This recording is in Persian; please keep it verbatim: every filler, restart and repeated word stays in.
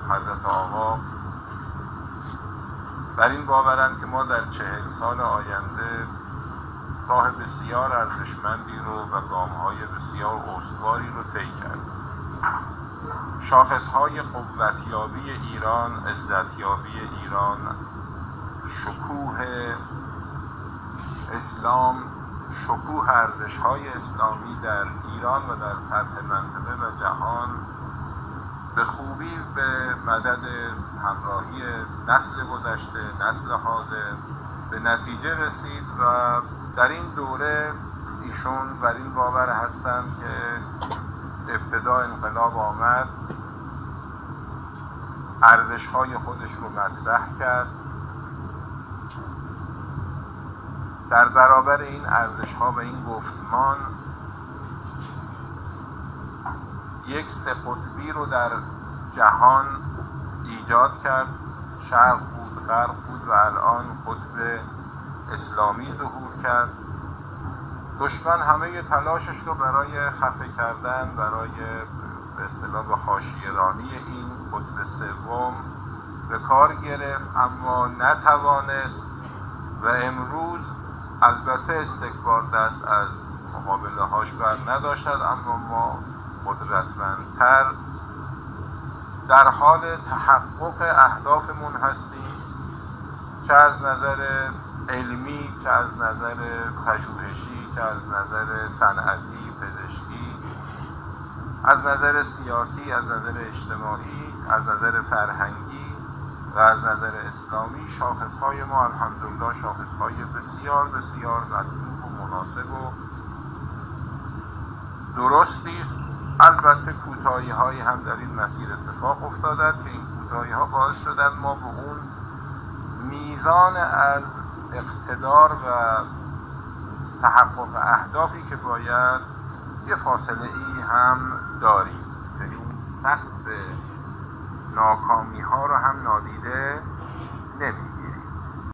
حضرت آقا بر این باورند که ما در چهل سال آینده راه بسیار ارزشمندی رو و گام‌های بسیار استواری رو طی کردیم. شاخص‌های قوتیابی ایران، عزتیابی ایران، شکوه اسلام، شکوه ارزش‌های اسلامی در ایران و در سطح منطقه و جهان به خوبی به مدد همراهی نسل گذشته، نسل حاضر به نتیجه رسید و در این دوره ایشون بر این باور هستند که ابتدا انقلاب آمد، ارزش‌های خودش رو مطرح کرد، در برابر این ارزش‌ها و این گفتمان یک سه قطبی رو در جهان ایجاد کرد. شرق بود، غرب بود و الان قطب اسلامی ظهور کرد. دشمن همه تلاشش رو برای خفه کردن، برای به اصطلاح به حاشیه‌رانی این قطب سوم به کار گرفت، اما نتوانست و امروز البته استکبار دست از مقابله هاش بر نداشتد، اما ما قدرتمندتر در حال تحقق اهدافمون هستیم، چه از نظر علمی، چه از نظر پژوهشی، چه از نظر صنعتی، پزشکی، از نظر سیاسی، از نظر اجتماعی، از نظر فرهنگی و از نظر اسلامی. شاخصهای ما الحمدلله شاخصهای بسیار بسیار مطلوب و مناسب و درستی است. البته کوتاهی هایی هم در این مسیر اتفاق افتادند که این کوتاهی ها باعث شدن ما به اون میزان از اقتدار و تحقق اهدافی که باید یه فاصله ای هم داریم، یعنی اون سقف ناکامی ها رو هم نادیده نمیم.